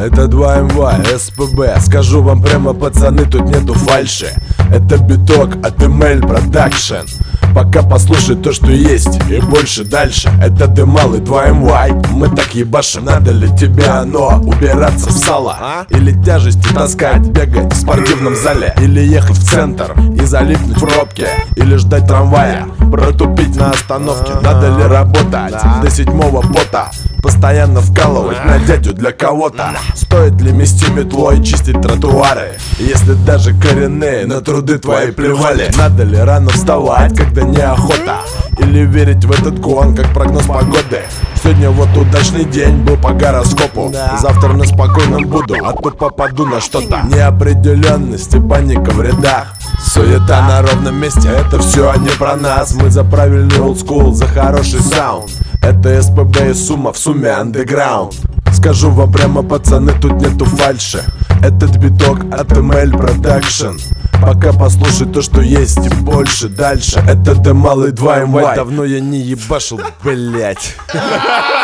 Это 2MY, СПБ. Скажу вам прямо, пацаны, тут нету фальши. Это биток от ML Production. Пока послушай то, что есть, и больше дальше. Это Дымал и 2MY. Мы так ебашим. Надо ли тебе оно убираться в сало? Или тяжести таскать, бегать в спортивном зале? Или ехать в центр и залипнуть в пробке? Или ждать трамвая, протупить на остановке? Надо ли работать до 7-го пота? Постоянно вкалывать на дядю для кого-то? Стоит ли мести метлой, чистить тротуары, если даже коренные на труды твои плевали? Надо ли рано вставать, когда неохота? Или верить в этот гон, как прогноз погоды? Сегодня вот удачный день был по гороскопу. Завтра на спокойном буду, а то попаду на что-то. Неопределенность и паника в рядах, суета на ровном месте. Это все не про нас. Мы за правильный олдскул, за хороший саунд. Это СПБ и Сумма, в сумме андеграунд. Скажу вам прямо, пацаны, тут нету фальши. Этот биток от ML Production. Пока послушай то, что есть, и больше дальше. Это Дымал и 2MY. Давно я не ебашил, блять.